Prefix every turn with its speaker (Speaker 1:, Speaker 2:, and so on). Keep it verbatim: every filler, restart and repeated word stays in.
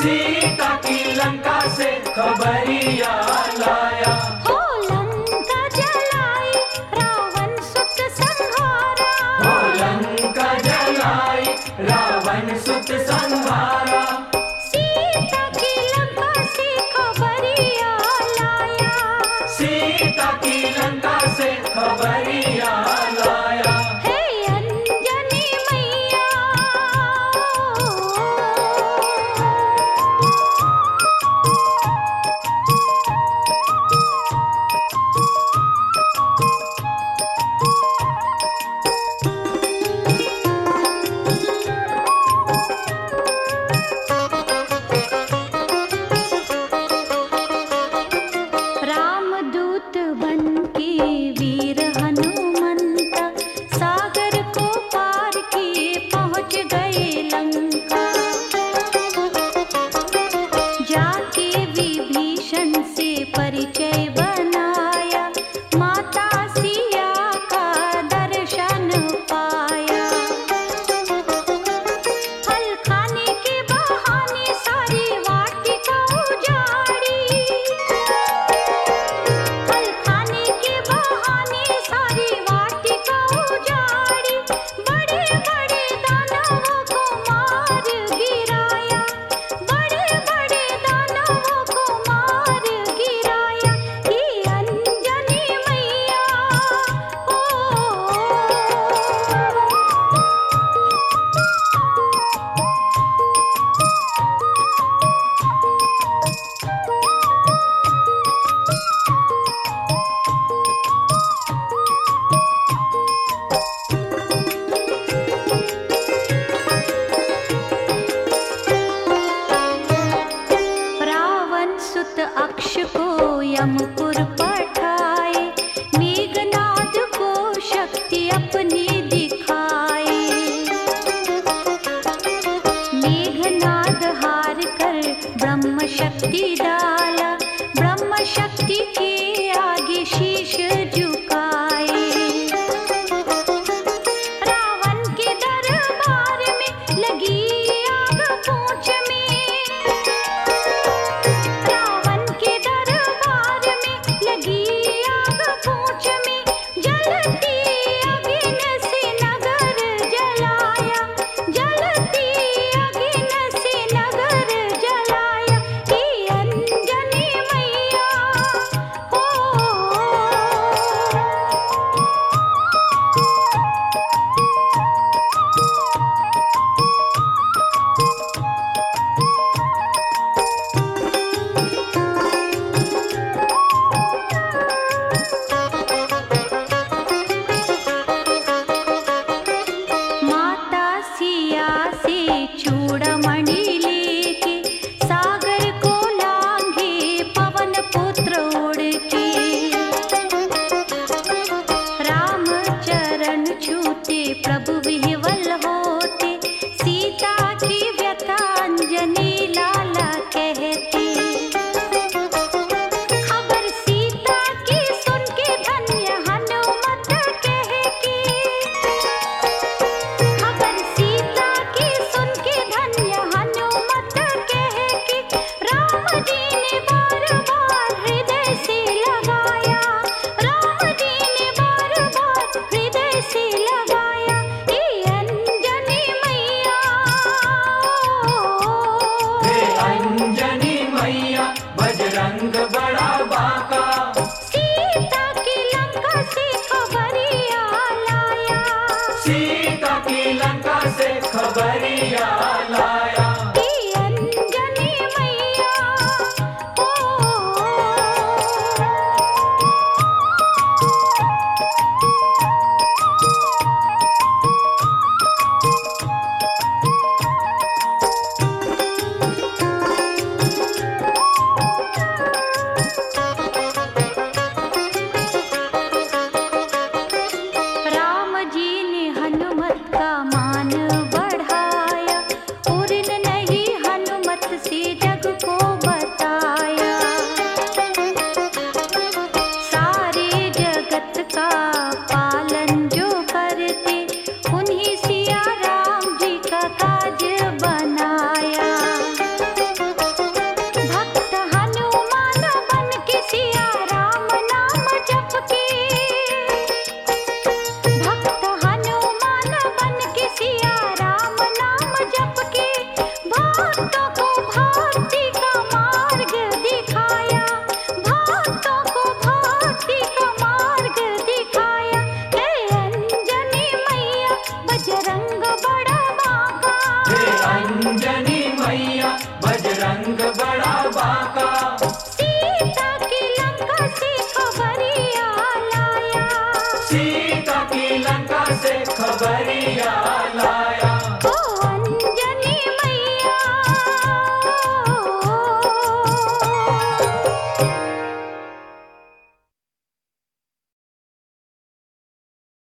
Speaker 1: सीता की लंका से खबरिया लाया।
Speaker 2: हो लंका जलाई रावण सुत संहारा,
Speaker 1: हो लंका जलाई रावण सुत संहारा।
Speaker 2: सीता की लंका से खबरिया लाया,
Speaker 1: सीता की लंका से खबरिया लाया।
Speaker 2: हे अंजनी मैया रामदूत बनके वीर हनुमंता सागर को पार किए पहुँच गए लंका। जाके विभीषण से परिचय बनाया, माता सिया का दर्शन पाया। फल खाने के बहाने सारी वाटिका उजाड़ी, फल खाने के बहाने सारी वाटिका उजाड़ी। बड़े बड़े दानवों को मार गिराया, बड़े बड़े दानवों को मार गिराया। ये अंजनी मैया ओ रावण सुत अक्ष को यमपुर पठाए, मेघनाद को शक्ति अपनी दिखाए। मेघनाद हार कर ब्रह्म शक्ति डाला, ब्रह्म शक्ति के आगे शीश झुकाए। रावण के दरबार में लगी आग पूंछ में, रावण के दरबार में लगी आग पूंछ में। जलती अग्नि से नगर जलाया, जलती अग्नि से नगर जलाया। ये अंजनी को भक्ति का मार्ग दिखाया, भक्तों को भक्ति का मार्ग दिखाया। हे अंजनी मैया बजरंग बड़ा बांका,
Speaker 1: हे अंजनी मैया बजरंग बड़ा बांका।
Speaker 2: सीता की लंका से खबरिया लाया,
Speaker 1: सीता की लंका से खबरिया